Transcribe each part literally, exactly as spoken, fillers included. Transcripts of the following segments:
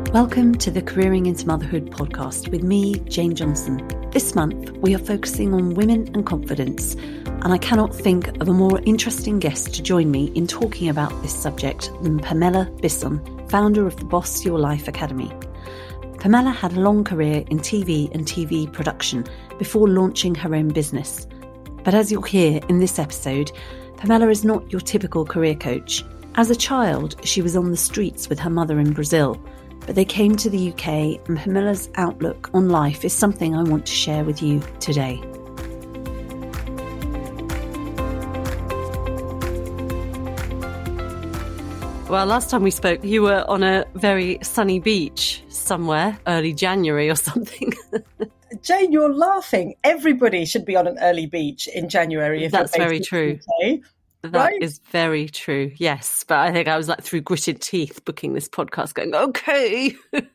Welcome to the Careering into Motherhood podcast with me, Jane Johnson. This month, we are focusing on women and confidence, and I cannot think of a more interesting guest to join me in talking about this subject than Pamela Bisson, founder of the Boss Your Life Academy. Pamela had a long career in T V and T V production before launching her own business. But as you'll hear in this episode, Pamela is not your typical career coach. As a child, she was on the streets with her mother in Brazil, but they came to the U K, and Pamela's outlook on life is something I want to share with you today. Well, last time we spoke, you were on a very sunny beach somewhere, early January or something. Jane, you're laughing. Everybody should be on an early beach in January. If That's you're very true. U K. That Right? is very true, yes. But I think I was like through gritted teeth booking this podcast going, okay,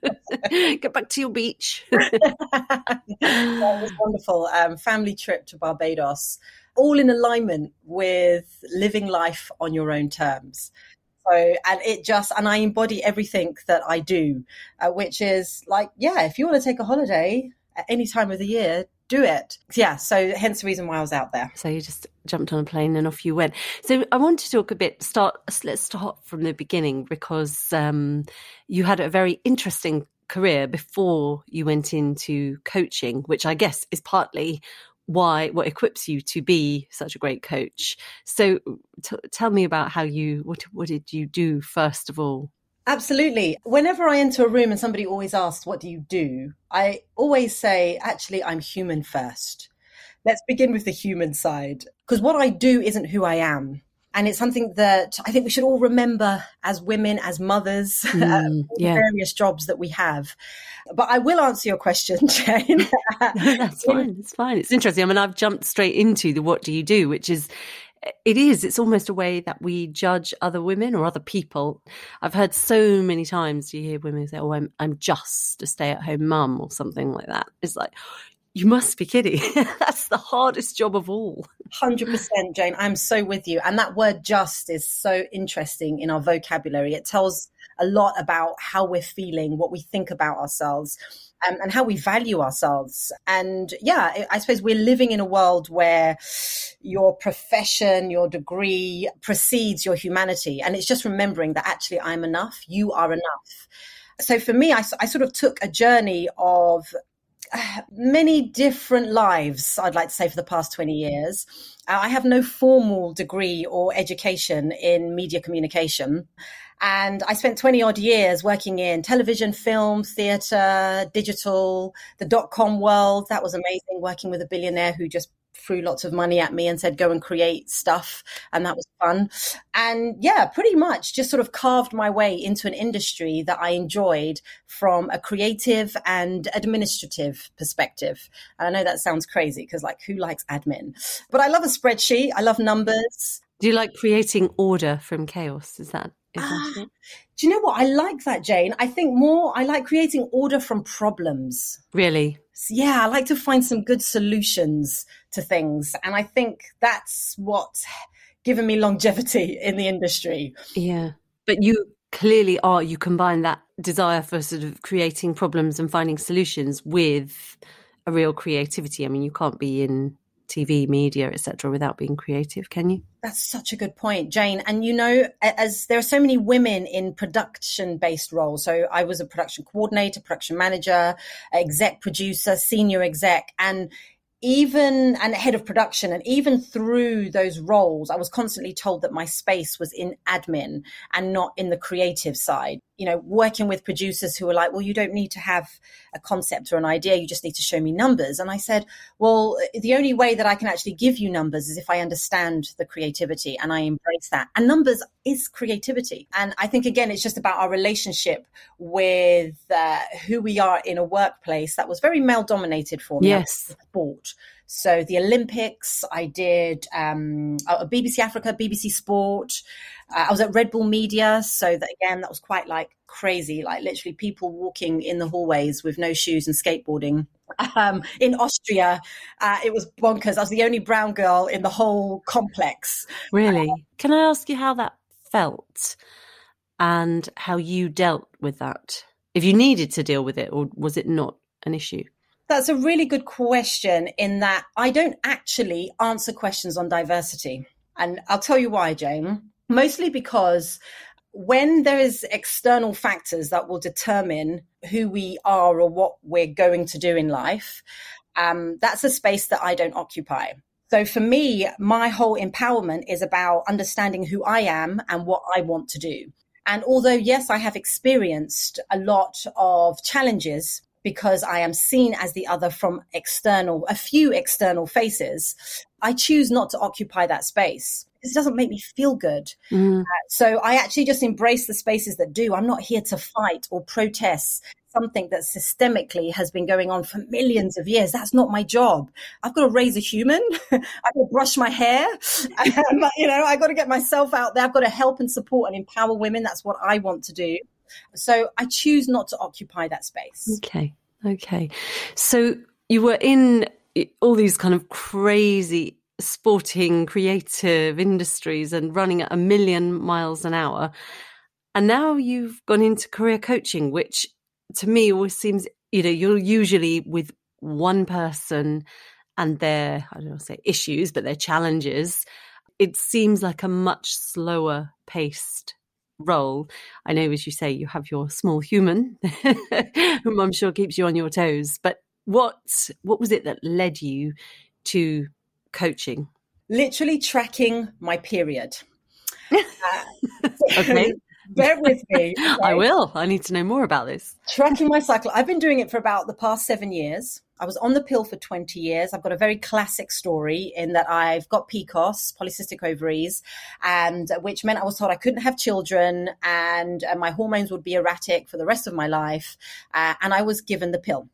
get back to your beach. That was wonderful. Um, family trip to Barbados, all in alignment with living life on your own terms. So, and it just, and I embody everything that I do, uh, which is like, yeah, if you want to take a holiday at any time of the year, do it. Yeah, so hence the reason why I was out there. So you just jumped on a plane and off you went. So I want to talk a bit, start, let's start from the beginning, because um, you had a very interesting career before you went into coaching, which I guess is partly why, what equips you to be such a great coach. So t- tell me about how you, what, what did you do first of all? Absolutely. Whenever I enter a room and somebody always asks, what do you do? I always say, actually, I'm human first. Let's begin with the human side, because what I do isn't who I am. And it's something that I think we should all remember as women, as mothers, Mm, all yeah. the various jobs that we have. But I will answer your question, Jane. No, that's fine. It's fine. It's interesting. I mean, I've jumped straight into the what do you do, which is, it is, it's almost a way that we judge other women or other people. I've heard so many times you hear women say, oh, I'm, I'm just a stay-at-home mum or something like that. It's like, you must be kidding. That's the hardest job of all. one hundred percent, Jane. I'm so with you. And that word just is so interesting in our vocabulary. It tells a lot about how we're feeling, what we think about ourselves, um, and how we value ourselves. And yeah, I I suppose we're living in a world where your profession, your degree precedes your humanity. And it's just remembering that actually I'm enough, you are enough. So for me, I, s- I sort of took a journey of many different lives, I'd like to say, for the past twenty years. Uh, I have no formal degree or education in media communication. And I spent twenty odd years working in television, film, theatre, digital, the dot-com world. That was amazing, working with a billionaire who just threw lots of money at me and said, go and create stuff. And that was fun. And yeah, pretty much just sort of carved my way into an industry that I enjoyed from a creative and administrative perspective. And I know that sounds crazy because, like, who likes admin? But I love a spreadsheet. I love numbers. Do you like creating order from chaos? Is that, is that Ah, it? do you know what? I like that, Jane. I think more, I like creating order from problems. Really? So, yeah, I like to find some good solutions to things. And I think that's what's given me longevity in the industry. Yeah. But you clearly are, you combine that desire for sort of creating problems and finding solutions with a real creativity. I mean, you can't be in T V, media, et cetera, without being creative, can you? That's such a good point, Jane. And, you know, as there are so many women in production-based roles. So I was a production coordinator, production manager, exec producer, senior exec, and even and head of production. And even through those roles, I was constantly told that my space was in admin and not in the creative side. You know, working with producers who were like, well, you don't need to have a concept or an idea. You just need to show me numbers. And I said, well, the only way that I can actually give you numbers is if I understand the creativity and I embrace that. And numbers is creativity. And I think, again, it's just about our relationship with uh, who we are in a workplace that was very male dominated for me. Yes. Sport. So the Olympics, I did um, uh, B B C Africa, B B C Sport. Uh, I was at Red Bull Media. So that, again, that was quite like crazy, like literally people walking in the hallways with no shoes and skateboarding. Um, in Austria, uh, it was bonkers. I was the only brown girl in the whole complex. Really? Uh, Can I ask you how that felt and how you dealt with that? if you needed to deal with it, or was it not an issue? That's a really good question, in that I don't actually answer questions on diversity. And I'll tell you why, Jane. Mostly because when there is external factors that will determine who we are or what we're going to do in life, um, that's a space that I don't occupy. So for me, my whole empowerment is about understanding who I am and what I want to do. And although, yes, I have experienced a lot of challenges because I am seen as the other from external, a few external faces, I choose not to occupy that space. It doesn't make me feel good. Mm. Uh, so I actually just embrace the spaces that do. I'm not here to fight or protest something that systemically has been going on for millions of years. That's not my job. I've got to raise a human. I've got to brush my hair. um, you know, I've got to get myself out there. I've got to help and support and empower women. That's what I want to do. So I choose not to occupy that space. Okay. Okay. So you were in all these kind of crazy sporting, creative industries and running at a million miles an hour. And now you've gone into career coaching, which to me always seems, you know, you're usually with one person and their, I don't know, say issues, but their challenges. It seems like a much slower paced role. I know, as you say, you have your small human, whom I'm sure keeps you on your toes. But what what was it that led you to coaching? Literally tracking my period. Uh, okay. Bear with me. Okay? I will. I need to know more about this. Tracking my cycle. I've been doing it for about the past seven years. I was on the pill for twenty years. I've got a very classic story in that I've got P C O S, polycystic ovaries, and which meant I was told I couldn't have children, and uh, my hormones would be erratic for the rest of my life. Uh, and I was given the pill.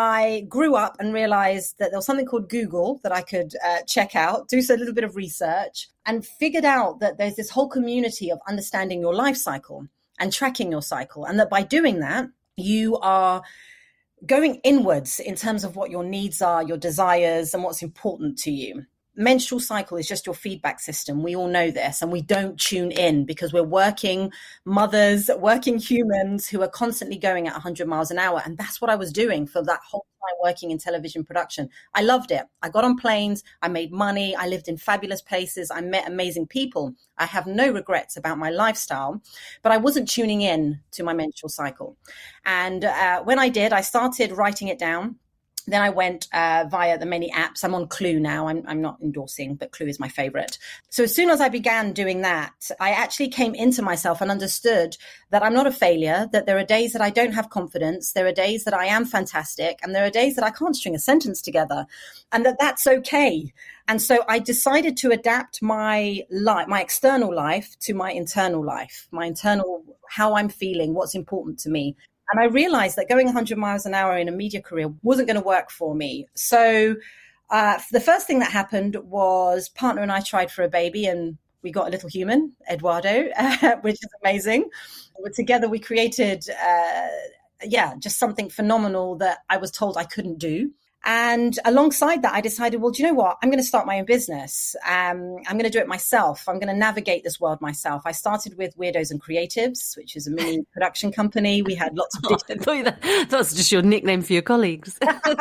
I grew up and realized that there was something called Google that I could uh, check out, do a little bit of research, and figured out that there's this whole community of understanding your life cycle and tracking your cycle. And that by doing that, you are going inwards in terms of what your needs are, your desires, and what's important to you. Menstrual cycle is just your feedback system. We all know this, and we don't tune in because we're working mothers, working humans who are constantly going at one hundred miles an hour. And that's what I was doing for that whole time working in television production. I loved it. I got on planes. I made money. I lived in fabulous places. I met amazing people. I have no regrets about my lifestyle, but I wasn't tuning in to my menstrual cycle. And uh, when I did, I started writing it down. Then I went uh, via the many apps. I'm on Clue now. I'm, I'm not endorsing, but Clue is my favorite. So as soon as I began doing that, I actually came into myself and understood that I'm not a failure, that there are days that I don't have confidence. There are days that I am fantastic. And there are days that I can't string a sentence together, and that that's okay. And so I decided to adapt my life, my external life to my internal life, my internal, how I'm feeling, what's important to me. And I realized that going one hundred miles an hour in a media career wasn't going to work for me. So uh, the first thing that happened was partner and I tried for a baby, and we got a little human, Eduardo, uh, which is amazing. Together we created, uh, yeah, just something phenomenal that I was told I couldn't do. And alongside that, I decided, well, do you know what? I'm going to start my own business. Um, I'm going to do it myself. I'm going to navigate this world myself. I started with Weirdos and Creatives, which is a mini production company. We had lots of oh, I thought that, that's just your nickname for your colleagues.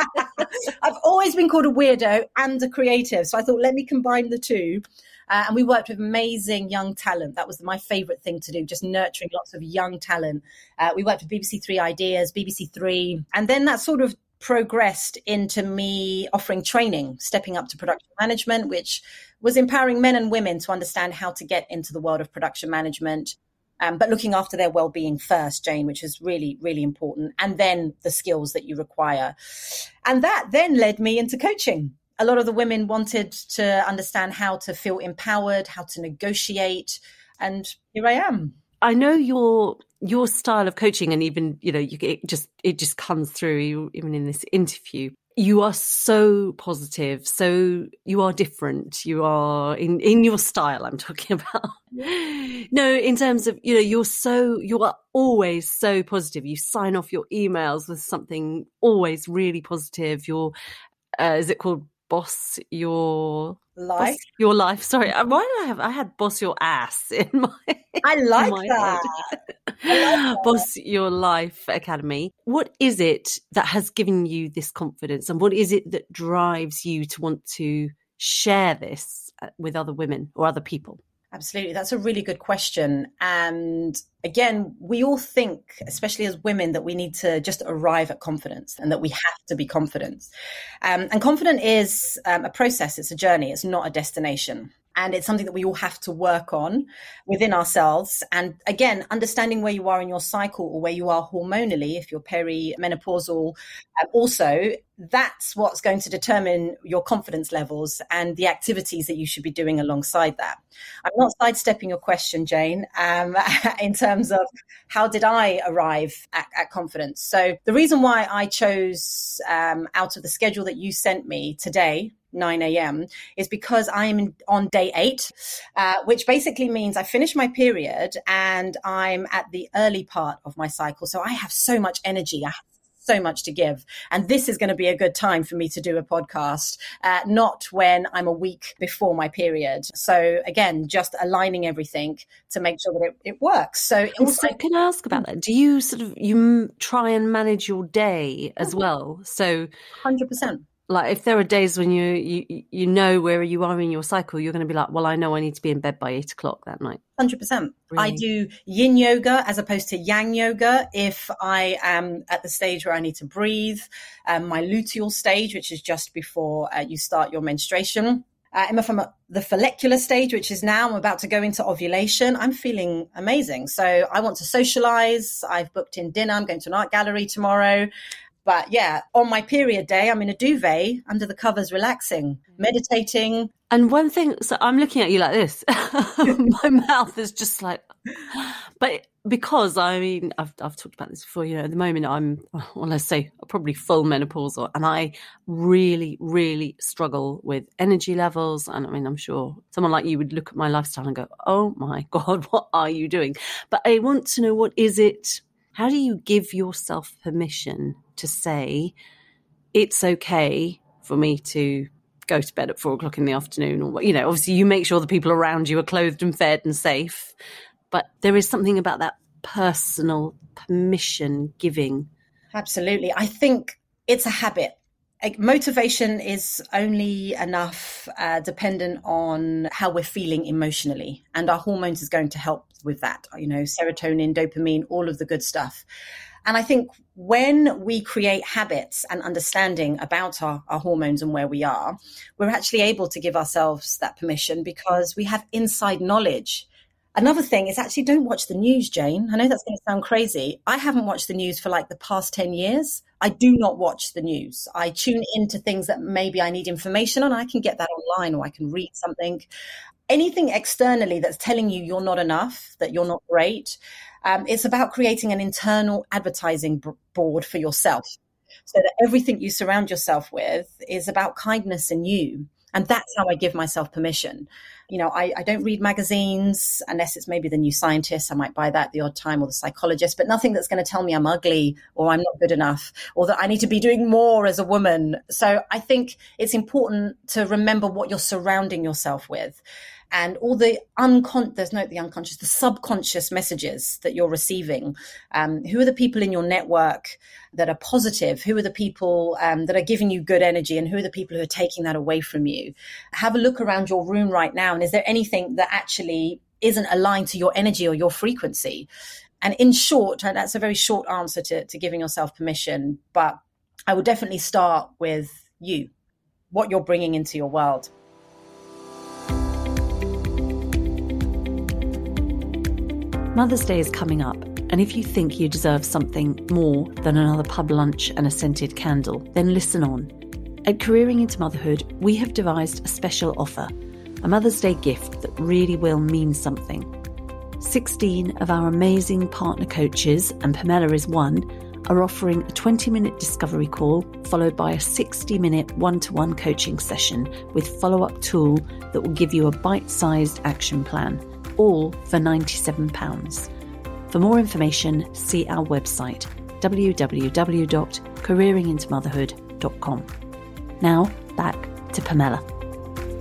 I've always been called a weirdo and a creative. So I thought, let me combine the two. Uh, and we worked with amazing young talent. That was my favorite thing to do, just nurturing lots of young talent. Uh, we worked with B B C Three Ideas, B B C Three. And then that sort of progressed into me offering training, stepping up to production management, which was empowering men and women to understand how to get into the world of production management, um, but looking after their well-being first, Jane, which is really, really important. And then the skills that you require. And that then led me into coaching. A lot of the women wanted to understand how to feel empowered, how to negotiate. And here I am. I know your your style of coaching, and even, you know, you, it just it just comes through, you, even in this interview. You are so positive, so you are different. You are in, in your style, I'm talking about. No, in terms of, you know, you're so, you are always so positive. You sign off your emails with something always really positive. You're, uh, is it called boss your life? Boss your life. Sorry, why did I have? I had boss your ass in my. I like my that. Boss Your Life Academy. What is it that has given you this confidence, and what is it that drives you to want to share this with other women or other people? Absolutely. That's a really good question. And again, we all think, especially as women, that we need to just arrive at confidence and that we have to be confident. Um, and confident is um, a process. It's a journey. It's not a destination. And it's something that we all have to work on within ourselves. And again, understanding where you are in your cycle or where you are hormonally, if you're perimenopausal, um, also, that's what's going to determine your confidence levels and the activities that you should be doing alongside that. I'm not sidestepping your question, Jane, um, in terms of how did I arrive at, at confidence. So the reason why I chose um, out of the schedule that you sent me today, nine a.m. is because I'm in, on day eight, uh, which basically means I finished my period and I'm at the early part of my cycle. So I have so much energy. I have so much to give. And this is going to be a good time for me to do a podcast, uh, not when I'm a week before my period. So again, just aligning everything to make sure that it, it works. So, also, so can I ask about that? Do you sort of, you try and manage your day as well? So one hundred percent. Like if there are days when you, you you know where you are in your cycle, you're going to be like, well, I know I need to be in bed by eight o'clock that night. one hundred percent. Really? I do yin yoga as opposed to yang yoga if I am at the stage where I need to breathe. Um, my luteal stage, which is just before uh, you start your menstruation. Uh, and if I'm at the follicular stage, which is now I'm about to go into ovulation, I'm feeling amazing. So I want to socialize. I've booked in dinner. I'm going to an art gallery tomorrow. But yeah, on my period day, I'm in a duvet under the covers, relaxing, meditating. And one thing, so I'm looking at you like this. My mouth is just like, but because I mean, I've I've talked about this before, you know, at the moment I'm, well, let's say probably full menopausal, and I really, really struggle with energy levels. And I mean, I'm sure someone like you would look at my lifestyle and go, oh my God, what are you doing? But I want to know, what is it? How do you give yourself permission to say it's okay for me to go to bed at four o'clock in the afternoon? Or, you know, obviously you make sure the people around you are clothed and fed and safe, but there is something about that personal permission giving. Absolutely. I think it's a habit. Motivation is only enough uh, dependent on how we're feeling emotionally, and our hormones is going to help with that, you know, serotonin, dopamine, all of the good stuff. And I think when we create habits and understanding about our, our hormones and where we are, we're actually able to give ourselves that permission because we have inside knowledge. Another thing is actually don't watch the news, Jane. I know that's going to sound crazy. I haven't watched the news for like the past ten years. I do not watch the news. I tune into things that maybe I need information on. I can get that online, or I can read something. Anything externally that's telling you you're not enough, that you're not great. Um, it's about creating an internal advertising b- board for yourself, so that everything you surround yourself with is about kindness in you. And that's how I give myself permission. You know, I, I don't read magazines unless it's maybe the New Scientist. I might buy that the odd time, or the Psychologist, but nothing that's going to tell me I'm ugly or I'm not good enough or that I need to be doing more as a woman. So I think it's important to remember what you're surrounding yourself with. And all the uncon there's no the unconscious, the subconscious messages that you're receiving. Um, who are the people in your network that are positive? Who are the people um, that are giving you good energy? And who are the people who are taking that away from you? Have a look around your room right now. And is there anything that actually isn't aligned to your energy or your frequency? And in short, and that's a very short answer to, to giving yourself permission, but I would definitely start with you, what you're bringing into your world. Mother's Day is coming up, and if you think you deserve something more than another pub lunch and a scented candle, then listen on. At Careering into Motherhood, we have devised a special offer, a Mother's Day gift that really will mean something. sixteen of our amazing partner coaches, and Pamela is one, are offering a twenty-minute discovery call followed by a sixty-minute one-to-one coaching session with follow-up tool that will give you a bite-sized action plan, all for ninety-seven pounds. For more information, see our website, w w w dot careering into motherhood dot com. Now, back to Pamela.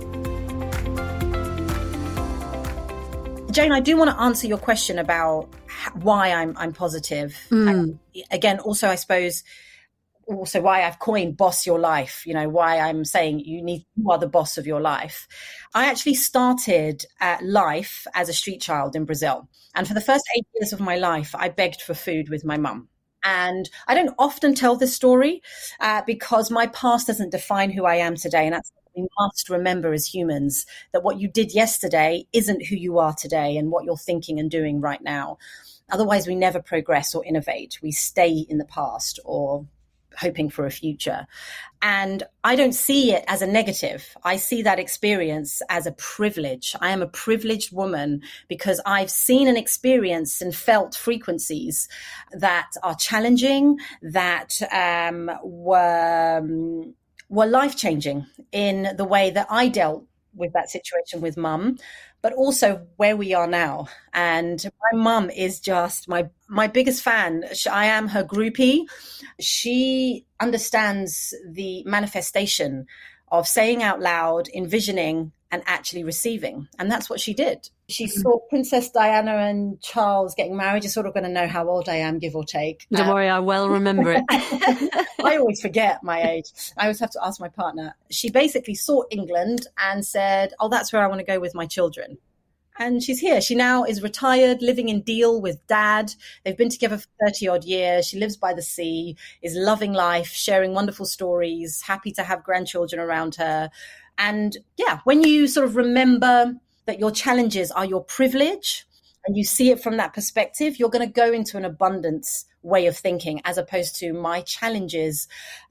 Jane, I do want to answer your question about why I'm I'm positive. Mm. And again, also, I suppose, also why I've coined boss your life, you know, why I'm saying you need, you are the boss of your life. I actually started uh, life as a street child in Brazil. And for the first eight years of my life, I begged for food with my mum. And I don't often tell this story uh, because my past doesn't define who I am today. And that's what we must remember as humans, that what you did yesterday isn't who you are today and what you're thinking and doing right now. Otherwise, we never progress or innovate. We stay in the past or hoping for a future. And I don't see it as a negative. I see that experience as a privilege. I am a privileged woman because I've seen and experienced and felt frequencies that are challenging, that um, were, were life-changing in the way that I dealt with that situation with mum, but also where we are now. And my mum is just my my biggest fan. I am her groupie. She understands the manifestation of saying out loud, envisioning, and actually receiving. And that's what she did. She saw Princess Diana and Charles getting married. You're sort of going to know how old I am, give or take. Don't um, worry, I well remember it. I always forget my age. I always have to ask my partner. She basically saw England and said, oh, that's where I want to go with my children. And she's here. She now is retired, living in Deal with dad. They've been together for thirty odd years. She lives by the sea, is loving life, sharing wonderful stories, happy to have grandchildren around her. And yeah, when you sort of remember that your challenges are your privilege and you see it from that perspective, you're going to go into an abundance way of thinking, as opposed to my challenges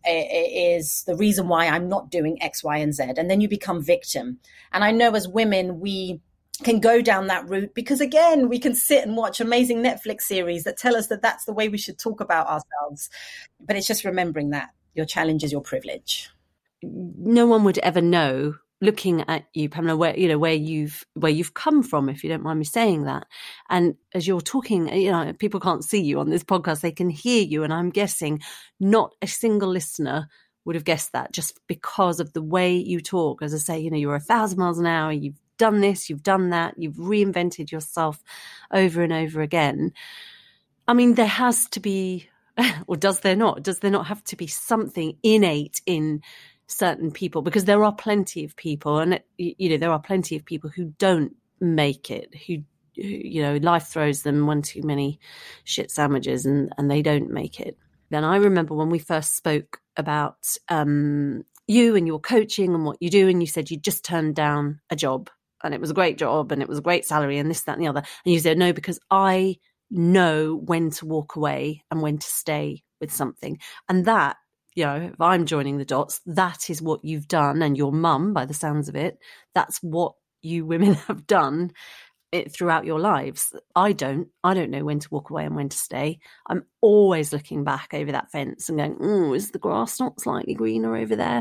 is the reason why I'm not doing X, Y, and Z. And then you become victim. And I know as women, we can go down that route because, again, we can sit and watch amazing Netflix series that tell us that that's the way we should talk about ourselves. But it's just remembering that your challenge is your privilege. No one would ever know, looking at you, Pamela, where you know where you've where you've come from, if you don't mind me saying that. And as you're talking, you know, people can't see you on this podcast; they can hear you. And I'm guessing not a single listener would have guessed that, just because of the way you talk. As I say, you know, you're a thousand miles an hour. You've done this, you've done that, you've reinvented yourself over and over again. I mean, there has to be, or does there not? Does there not have to be something innate in certain people? Because there are plenty of people, and you know, there are plenty of people who don't make it, who, who you know, life throws them one too many shit sandwiches, and and they don't make it. Then I remember when we first spoke about um, you and your coaching and what you do, and you said you just turned down a job. And it was a great job and it was a great salary and this, that, and the other. And you said, no, because I know when to walk away and when to stay with something. And that, you know, if I'm joining the dots, that is what you've done. And your mum, by the sounds of it, that's what you women have done it throughout your lives. I don't. I don't know when to walk away and when to stay. I'm always looking back over that fence and going, oh, is the grass not slightly greener over there?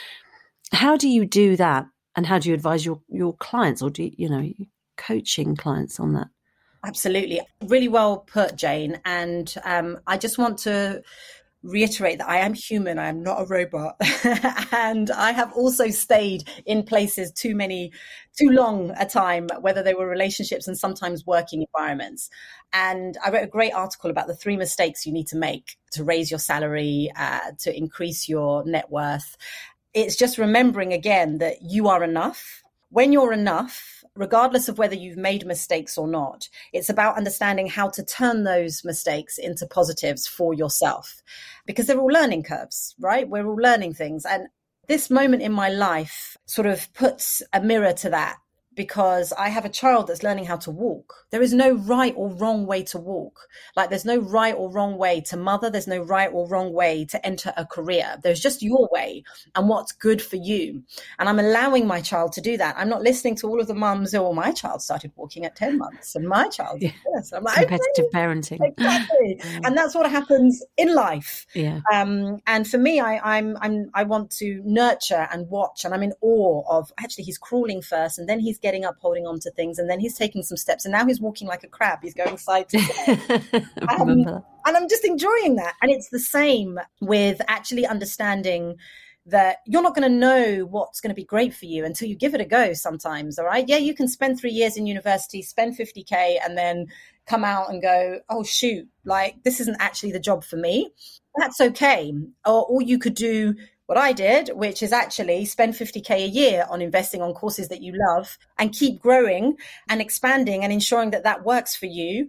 How do you do that? And how do you advise your, your clients, or do you, you know, coaching clients on that? Absolutely. Really well put, Jane. And um, I just want to reiterate that I am human. I am not a robot. And I have also stayed in places too many, too long a time, whether they were relationships and sometimes working environments. And I wrote a great article about the three mistakes you need to make to raise your salary, uh, to increase your net worth. It's just remembering again that you are enough. When you're enough, regardless of whether you've made mistakes or not, it's about understanding how to turn those mistakes into positives for yourself, because they're all learning curves, right? We're all learning things. And this moment in my life sort of puts a mirror to that, because I have a child that's learning how to walk. There is no right or wrong way to walk. Like there's no right or wrong way to mother. There's no right or wrong way to enter a career. There's just your way and what's good for you. And I'm allowing my child to do that. I'm not listening to all of the mums who, oh, my child started walking at ten months and my child did yeah. this. I'm like, competitive okay. parenting. Exactly. And that's what happens in life. Yeah. Um, and for me, I, I'm, I'm, I want to nurture and watch, and I'm in awe of, actually, he's crawling first and then he's getting up, holding on to things, and then he's taking some steps, and now he's walking like a crab. He's going side to side. um, and I'm just enjoying that. And it's the same with actually understanding that you're not going to know what's going to be great for you until you give it a go sometimes. All right. Yeah, you can spend three years in university, spend fifty K and then come out and go, oh, shoot, like this isn't actually the job for me. That's okay. Or, or you could do what I did, which is actually spend fifty K a year on investing on courses that you love and keep growing and expanding and ensuring that that works for you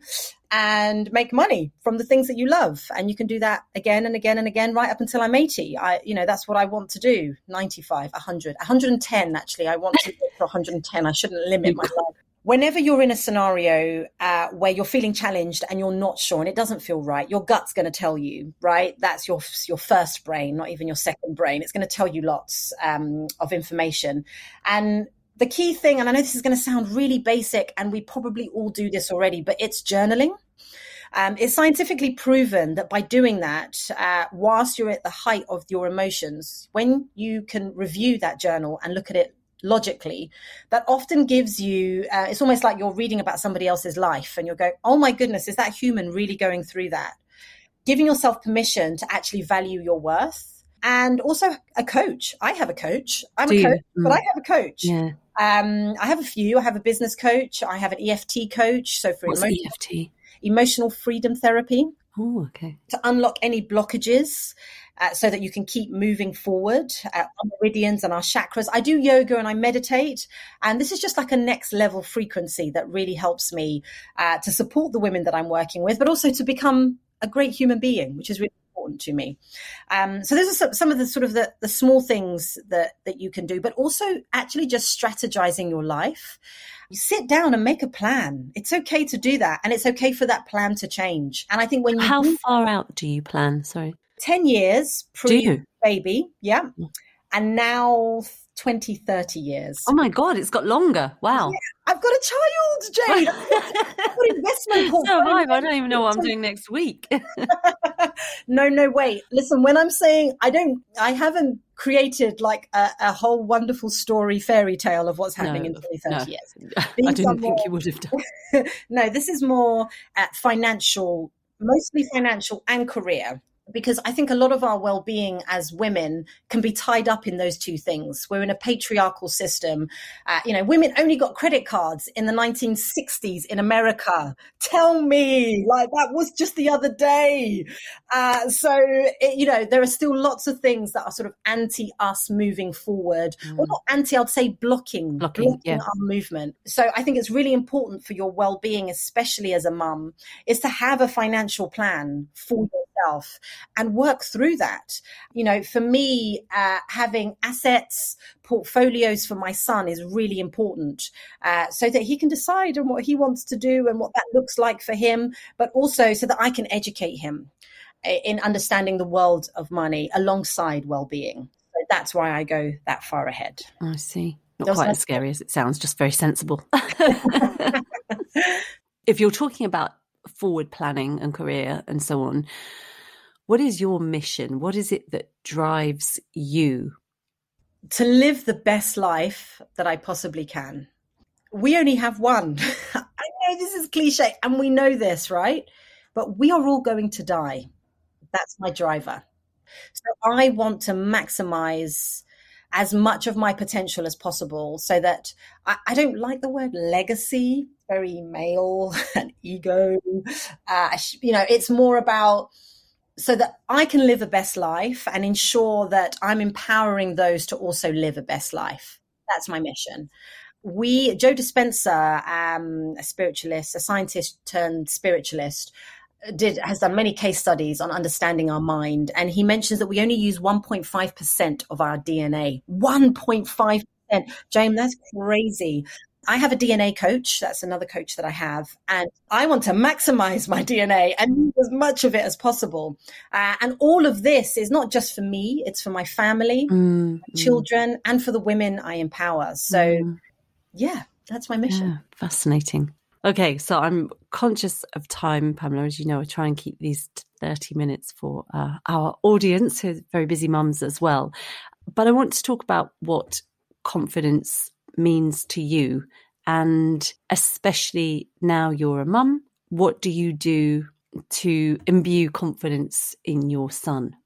and make money from the things that you love. And you can do that again and again and again, right up until I'm eighty. I, you know, that's what I want to do. ninety-five, one hundred, one hundred ten, actually. I want to get to one hundred ten. I shouldn't limit my life. Whenever you're in a scenario uh, where you're feeling challenged and you're not sure and it doesn't feel right, your gut's going to tell you, right? That's your your first brain, not even your second brain. It's going to tell you lots um, of information. And the key thing, and I know this is going to sound really basic and we probably all do this already, but it's journaling. Um, it's scientifically proven that by doing that, uh, whilst you're at the height of your emotions, when you can review that journal and look at it logically, that often gives you, uh, it's almost like you're reading about somebody else's life and you're going, oh my goodness, is that human really going through that? Giving yourself permission to actually value your worth. And also a coach. I have a coach. I'm Do a coach, you? but I have a coach. Yeah. Um, I have a few. I have a business coach. I have an E F T coach. So for What's emotional, E F T? Emotional freedom therapy. Oh, okay. To unlock any blockages uh, so that you can keep moving forward. Uh, our meridians and our chakras. I do yoga and I meditate. And this is just like a next level frequency that really helps me uh, to support the women that I'm working with, but also to become a great human being, which is really important to me. Um, so those are some, some of the sort of the, the small things that, that you can do, but also actually just strategizing your life. You sit down and make a plan. It's okay to do that. And it's okay for that plan to change. And I think when you How do, far out do you plan? Sorry. ten years Do you? pre-baby. Yeah. And now twenty, thirty years. Oh my God, it's got longer. Wow. Yeah, I've got a child, Jane. I've got, I've got investment portfolio. So have I, I don't even know what I'm doing next week. No, no, wait. Listen, when I'm saying I don't, I haven't created like a, a whole wonderful story fairy tale of what's happening No, in twenty, thirty no. years. I These didn't are think more- you would have done. No, this is more uh, financial, mostly financial and career. Because I think a lot of our well-being as women can be tied up in those two things. We're in a patriarchal system. Uh, you know, women only got credit cards in the nineteen sixties in America. Tell me, like that was just the other day. Uh, so, it, you know, there are still lots of things that are sort of anti us moving forward. Mm. Or not anti, I'd say blocking, blocking, blocking yeah. our movement. So I think it's really important for your well-being, especially as a mum, is to have a financial plan for yourself and work through that. You know, for me, uh, having assets, portfolios for my son is really important uh, so that he can decide on what he wants to do and what that looks like for him, but also so that I can educate him in understanding the world of money alongside well-being. So that's why I go that far ahead. I see. Not Does quite that- as scary as it sounds, just very sensible. If you're talking about forward planning and career and so on, what is your mission? What is it that drives you? To live the best life that I possibly can. We only have one. I know this is cliche and we know this, right? But we are all going to die. That's my driver. So I want to maximize as much of my potential as possible so that I, I don't like the word legacy, very male and ego. Uh, you know, it's more about so that I can live a best life and ensure that I'm empowering those to also live a best life. That's my mission. We, Joe Dispenza, um, a spiritualist, a scientist turned spiritualist, did has done many case studies on understanding our mind. And he mentions that we only use one point five percent of our D N A. one point five percent. James, that's crazy. I have a D N A coach. That's another coach that I have. And I want to maximize my D N A and use as much of it as possible. Uh, and all of this is not just for me. It's for my family, Mm, children, mm. and for the women I empower. So mm. yeah, that's my mission. Yeah, fascinating. Okay, so I'm conscious of time, Pamela. As you know, I try and keep these thirty minutes for uh, our audience, who are very busy mums as well. But I want to talk about what confidence means to you, and especially now you're a mum, what do you do to imbue confidence in your son?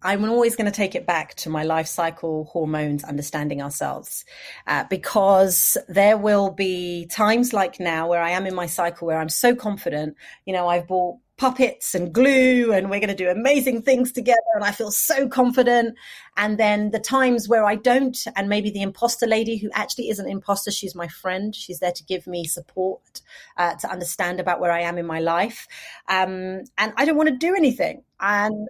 I'm always going to take it back to my life cycle, hormones, understanding ourselves, uh, because there will be times like now where I am in my cycle where I'm so confident, you know, I've bought puppets and glue and we're going to do amazing things together and I feel so confident. And then the times where I don't, and maybe the imposter lady, who actually isn't an imposter, she's my friend, she's there to give me support, uh, to understand about where I am in my life, um, and I don't want to do anything, and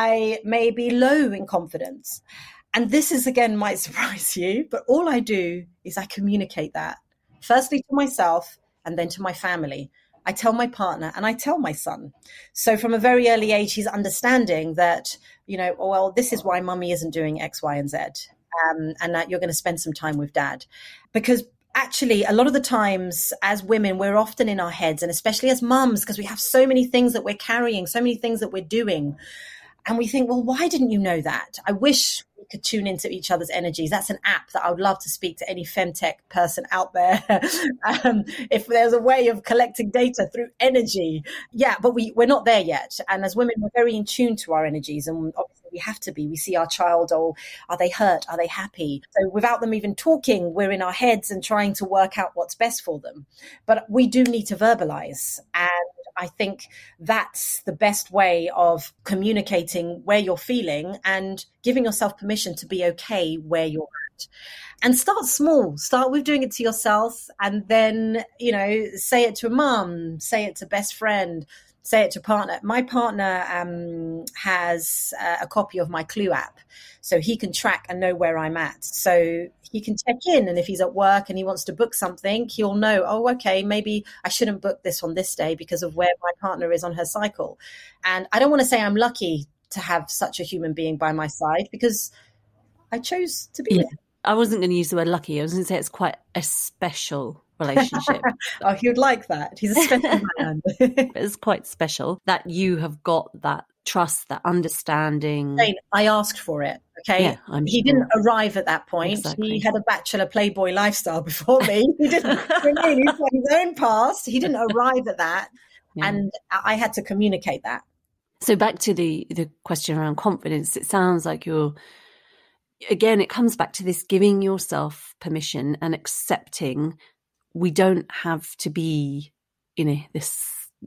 I may be low in confidence. And this is, again, might surprise you, but all I do is I communicate that, firstly to myself and then to my family. I tell my partner and I tell my son. So from a very early age, he's understanding that, you know, well, this is why mummy isn't doing X, Y, and Z, um, and that you're going to spend some time with dad. Because actually, a lot of the times as women, we're often in our heads, and especially as mums, because we have so many things that we're carrying, so many things that we're doing. And we think, well, why didn't you know that? I wish we could tune into each other's energies. That's an app that I would love to speak to any femtech person out there. um, if there's a way of collecting data through energy. Yeah, but we, we're not there yet. And as women, we're very in tune to our energies. And obviously we have to be. We see our child, oh, are they hurt? Are they happy? So without them even talking, we're in our heads and trying to work out what's best for them. But we do need to verbalize. And I think that's the best way of communicating where you're feeling and giving yourself permission to be okay where you're at. And start small. Start with doing it to yourself, and then, you know, say it to a mum, say it to best friend, say it to partner. My partner um, has uh, a copy of my Clue app, so he can track and know where I'm at. So he can check in, and if he's at work and he wants to book something, he'll know, oh, okay, maybe I shouldn't book this on this day because of where my partner is on her cycle. And I don't want to say I'm lucky to have such a human being by my side, because I chose to be yeah. there. I wasn't going to use the word lucky. I was going to say it's quite a special relationship. Oh, he would like that. He's a special man. It's quite special that you have got that trust, that understanding. I asked for it. Okay. Yeah, I'm he sure. didn't arrive at that point. Exactly. He had a bachelor playboy lifestyle before me. He didn't, he's got his own past. He didn't arrive at that. Yeah. And I had to communicate that. So back to the, the question around confidence, it sounds like you're, again, it comes back to this giving yourself permission and accepting we don't have to be, you know, this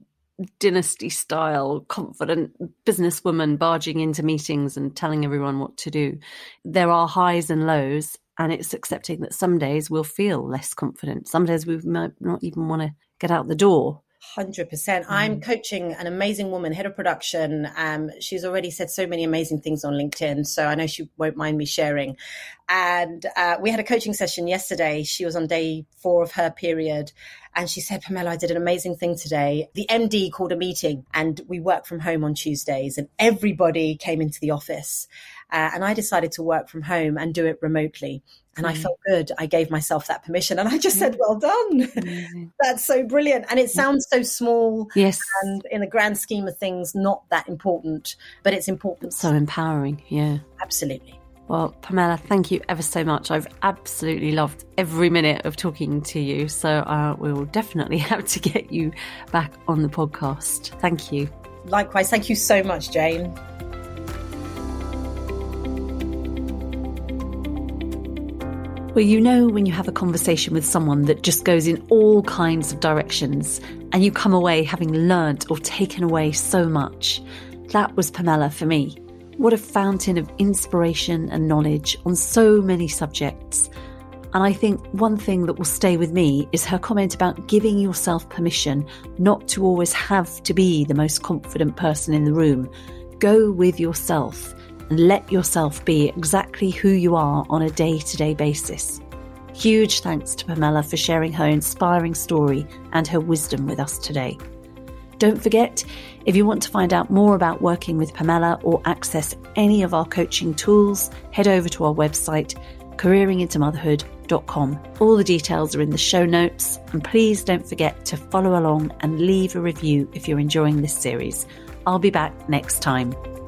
dynasty style confident businesswoman barging into meetings and telling everyone what to do. There are highs and lows, and it's accepting that some days we'll feel less confident. Some days we might not even want to get out the door. one hundred percent. I'm coaching an amazing woman, head of production. Um, she's already said so many amazing things on LinkedIn, so I know she won't mind me sharing. And uh, we had a coaching session yesterday. She was on day four of her period. And she said, Pamela, I did an amazing thing today. The M D called a meeting, and we work from home on Tuesdays, and everybody came into the office. Uh, and I decided to work from home and do it remotely. And mm. I felt good. I gave myself that permission. And I just said, well done. Mm. That's so brilliant. And it sounds so small. Yes. And in the grand scheme of things, not that important, but it's important. So empowering. Yeah. Absolutely. Well, Pamela, thank you ever so much. I've absolutely loved every minute of talking to you. So uh, we will definitely have to get you back on the podcast. Thank you. Likewise. Thank you so much, Jane. Well, you know when you have a conversation with someone that just goes in all kinds of directions and you come away having learnt or taken away so much. That was Pamela for me. What a fountain of inspiration and knowledge on so many subjects. And I think one thing that will stay with me is her comment about giving yourself permission not to always have to be the most confident person in the room. Go with yourself and let yourself be exactly who you are on a day-to-day basis. Huge thanks to Pamela for sharing her inspiring story and her wisdom with us today. Don't forget, if you want to find out more about working with Pamela or access any of our coaching tools, head over to our website, careering into motherhood dot com. All the details are in the show notes, and please don't forget to follow along and leave a review if you're enjoying this series. I'll be back next time.